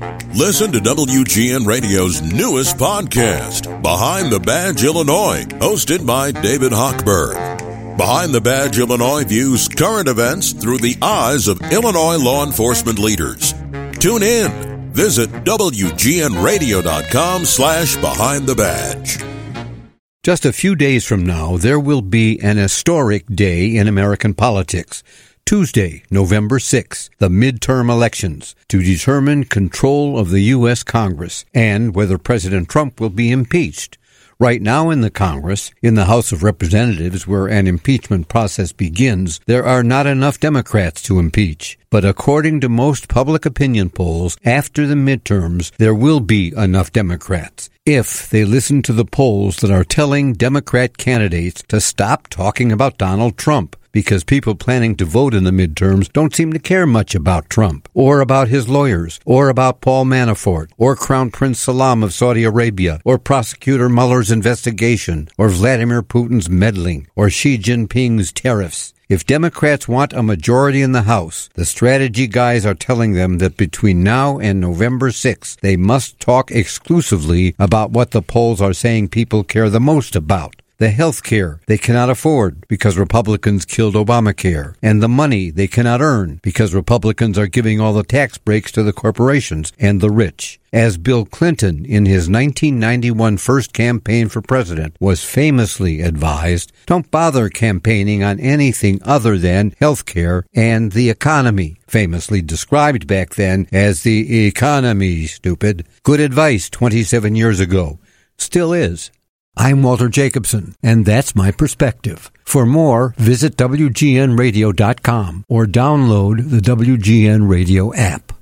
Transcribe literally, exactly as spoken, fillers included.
Listen to W G N Radio's newest podcast, Behind the Badge Illinois, hosted by David Hochberg. Behind the Badge Illinois views current events through the eyes of Illinois law enforcement leaders. Tune in. Visit W G N radio dot com slash behind the badge. Just a few days from now, there will be an historic day in American politics. Tuesday, November sixth, the midterm elections to determine control of the U S Congress and whether President Trump will be impeached. Right now in the Congress, in the House of Representatives, where an impeachment process begins, there are not enough Democrats to impeach. But according to most public opinion polls, after the midterms, there will be enough Democrats, if they listen to the polls that are telling Democrat candidates to stop talking about Donald Trump, because people planning to vote in the midterms don't seem to care much about Trump, or about his lawyers, or about Paul Manafort, or Crown Prince Salam of Saudi Arabia, or Prosecutor Mueller's investigation, or Vladimir Putin's meddling, or Xi Jinping's tariffs. If Democrats want a majority in the House, the strategy guys are telling them that between now and November sixth, they must talk exclusively about what the polls are saying people care the most about. The health care they cannot afford because Republicans killed Obamacare, and the money they cannot earn because Republicans are giving all the tax breaks to the corporations and the rich. As Bill Clinton, in his nineteen ninety-one first campaign for president, was famously advised, don't bother campaigning on anything other than health care and the economy, famously described back then as the economy, stupid. Good advice twenty-seven years ago. Still is. I'm Walter Jacobson, and that's my perspective. For more, visit W G N radio dot com or download the W G N Radio app.